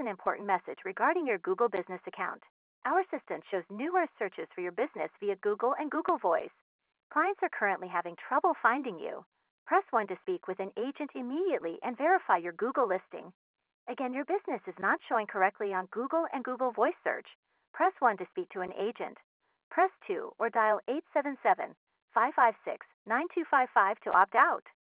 an important message regarding your Google Business account. Our assistant shows numerous searches for your business via Google and Google Voice. Clients are currently having trouble finding you. Press 1 to speak with an agent immediately and verify your Google listing. Again, your business is not showing correctly on Google and Google Voice search. Press 1 to speak to an agent. Press 2 or dial 877-556-9255 to opt out.